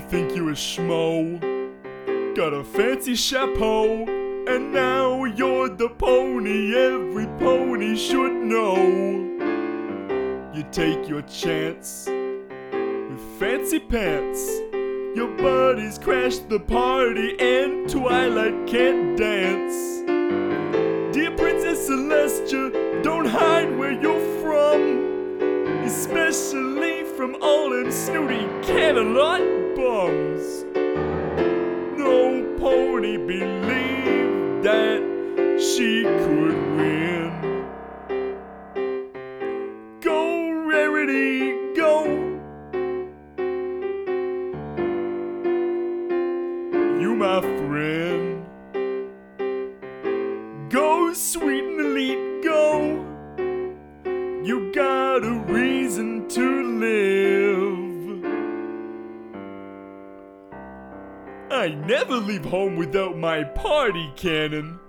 think you a schmo. Got a fancy chapeau, and now you're the pony every pony should know. You take your chance with fancy pants. Your buddies crash the party and Twilight can't dance. Dear Princess Celestia, don't hide where you're from, especially from all them snooty Camelot bums. No pony believed that she could win. Go, Rarity, go. You my friend. Go, sweet and elite, go. You got a reason to live. I never leave home without my party cannon.